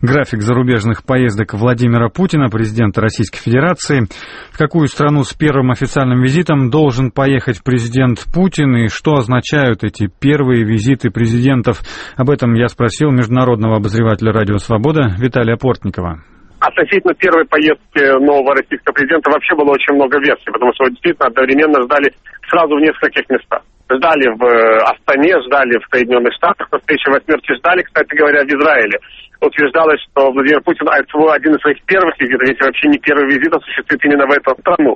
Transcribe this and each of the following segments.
график зарубежных поездок Владимира Путина, президента Российской Федерации. В какую страну с первым официальным визитом должен поехать президент Путин и что означают эти первые визиты президентов? Об этом я спросил международного обозревателя «Радио Свобода» Виталия Портникова. Относительно первой поездки нового российского президента вообще было очень много версий, потому что действительно одновременно ждали сразу в нескольких местах. Ждали в Астане, ждали в Соединенных Штатах, на встрече 8-ки ждали, кстати говоря, в Израиле. Утверждалось, что Владимир Путин один из своих первых визитов, если вообще не первый визит, осуществит именно в эту страну.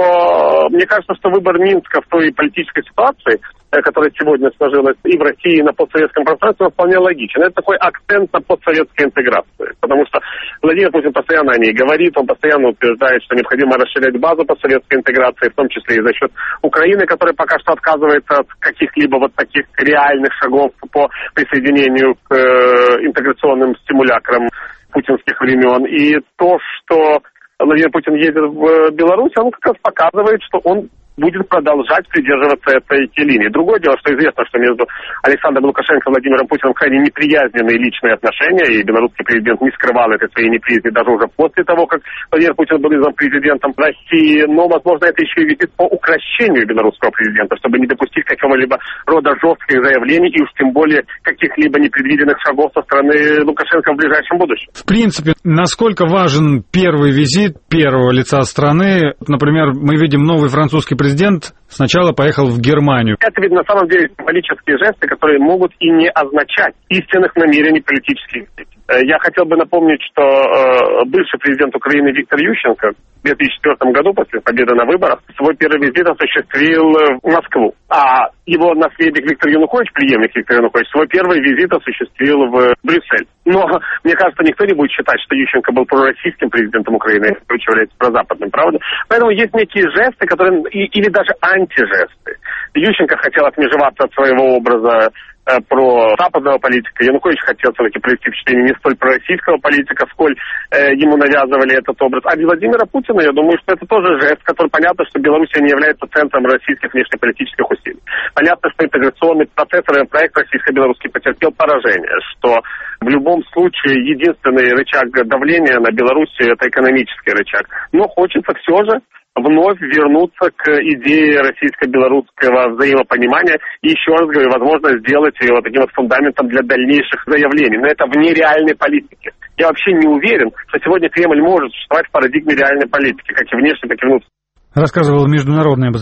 Но мне кажется, что выбор Минска в той политической ситуации, которая сегодня сложилась и в России, и на постсоветском пространстве, вполне логичен. Это такой акцент на постсоветской интеграции. Потому что Владимир Путин постоянно о ней говорит, он постоянно утверждает, что необходимо расширять базу постсоветской интеграции, в том числе и за счет Украины, которая пока что отказывается от каких-либо вот таких реальных шагов по присоединению к интеграционным стимуляторам путинских времен. И то, что Владимир Путин едет в Беларусь, он как раз показывает, что он будет продолжать придерживаться этой линии. Другое дело, что известно, что между Александром Лукашенко и Владимиром Путиным крайне неприязненные личные отношения, и белорусский президент не скрывал этой своей неприязни даже уже после того, как Владимир Путин был избран президентом России. Но, возможно, это еще и визит по укрощению белорусского президента, чтобы не допустить какого-либо рода жестких заявлений и уж тем более каких-либо непредвиденных шагов со стороны Лукашенко в ближайшем будущем. В принципе, насколько важен первый визит первого лица страны? Например, мы видим новый французский президент сначала поехал в Германию. Это ведь на самом деле символические жесты, которые могут и не означать истинных намерений политических действий. Я хотел бы напомнить, что бывший президент Украины Виктор Ющенко в 2004 году, после победы на выборах, свой первый визит осуществил в Москву. А его наследник Виктор Янукович, преемник Виктор Янукович, свой первый визит осуществил в Брюссель. Но, мне кажется, никто не будет считать, что Ющенко был пророссийским президентом Украины, который является прозападным, правда? Поэтому есть некие жесты, которые или даже антижесты. Ющенко хотел отмежеваться от своего образа про западного политика. Янукович хотел все-таки провести впечатление не столь пророссийского политика, сколь ему навязывали этот образ. А для Владимира Путина, я думаю, что это тоже жест, который понятно, что Белоруссия не является центром российских внешнеполитических усилий. Понятно, что интеграционный процесс, проект российско-белорусский потерпел поражение, что в любом случае единственный рычаг давления на Белоруссию — это экономический рычаг. Но хочется все же вновь вернуться к идее российско-белорусского взаимопонимания и еще раз говорю, возможно, сделать ее вот таким вот фундаментом для дальнейших заявлений. Но это вне реальной политики. Я вообще не уверен, что сегодня Кремль может существовать в парадигме реальной политики, как и внешней, так и внутренней. Рассказывал международный